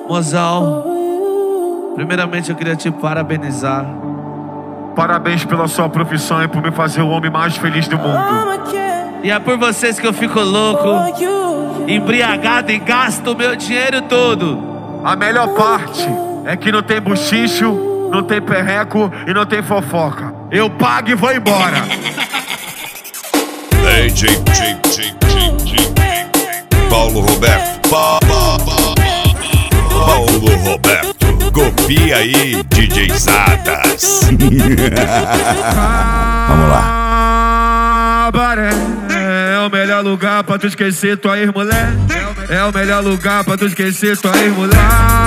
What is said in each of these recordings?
Mozão, primeiramente eu queria te parabenizar. Parabéns pela sua profissão e por me fazer o homem mais feliz do mundo. E é por vocês que eu fico louco, embriagado e gasto o meu dinheiro todo. A melhor parte é que não tem buchicho, não tem perreco e não tem fofoca. Eu pago e vou embora. Paulo Roberto. Paulo Roberto. Copia aí, DJ Zadas. Vamos lá. Cabaré é o melhor lugar pra tu esquecer tua ex-mulher. É o melhor lugar pra tu esquecer tua ex-mulher.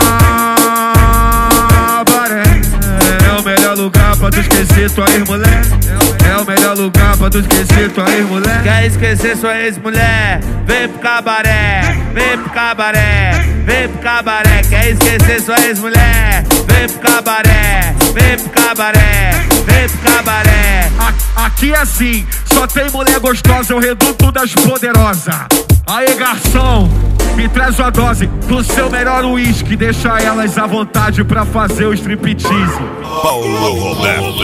Cabaré é o melhor lugar pra tu esquecer tua ex-mulher. É o melhor lugar pra tu esquecer tua ex-mulher. Quer esquecer sua ex-mulher? Vem pro cabaré, vem pro cabaré, vem pro cabaré. Quer esquecer sua ex-mulher? Vem pro cabaré, vem pro cabaré, vem pro cabaré. Aqui é assim, só tem mulher gostosa, é o reduto das poderosas. Aí, garçom, me traz uma dose do seu melhor uísque. Deixa elas à vontade pra fazer o striptease. Paulo Roberto.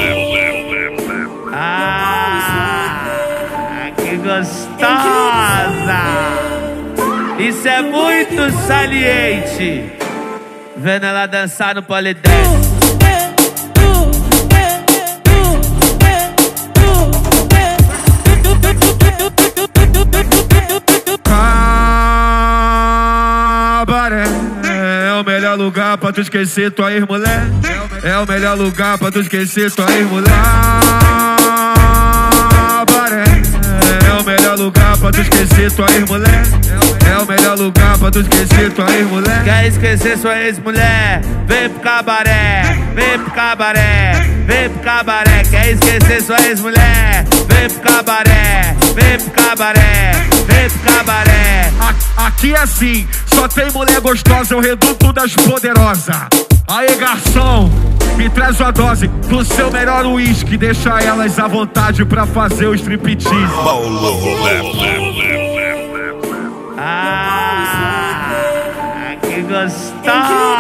Que gostosa! Isso é muito saliente. Vendo ela dançar no polidense. Cabaré é o melhor lugar pra tu esquecer tua ex-mulher. É o melhor lugar pra tu esquecer tua ex-mulher. Cabaré é o melhor lugar pra tu esquecer tua ex-mulher. É o melhor lugar pra tu esquecer tua ex-mulher. Quer esquecer sua ex-mulher? Vem pro cabaré, vem pro cabaré, vem pro cabaré. Quer esquecer sua ex-mulher? Vem pro cabaré, vem pro cabaré, vem pro cabaré. Aqui é assim, só tem mulher gostosa, é o reduto das poderosas. Aí, garçom, me traz uma dose do seu melhor uísque. Deixa elas à vontade pra fazer o striptease. Paulo Roberto. Que gostosa!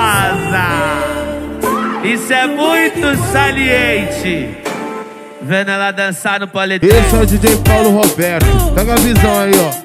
Isso é muito saliente. Vendo ela dançar no polidense. Esse é o DJ Paulo Roberto. Pega a visão aí, ó.